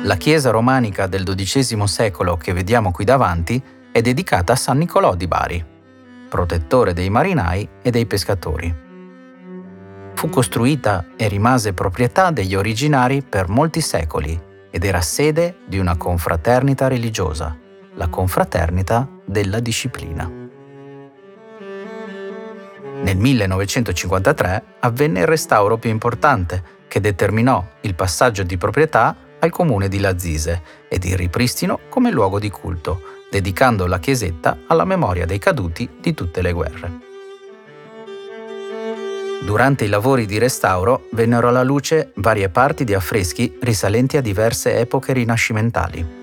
La chiesa romanica del XII secolo che vediamo qui davanti è dedicata a San Nicolò di Bari, protettore dei marinai e dei pescatori. Fu costruita e rimase proprietà degli originari per molti secoli ed era sede di una confraternita religiosa, la Confraternita della Disciplina. Nel 1953 avvenne il restauro più importante, che determinò il passaggio di proprietà al comune di Lazise ed il ripristino come luogo di culto, dedicando la chiesetta alla memoria dei caduti di tutte le guerre. Durante i lavori di restauro vennero alla luce varie parti di affreschi risalenti a diverse epoche rinascimentali.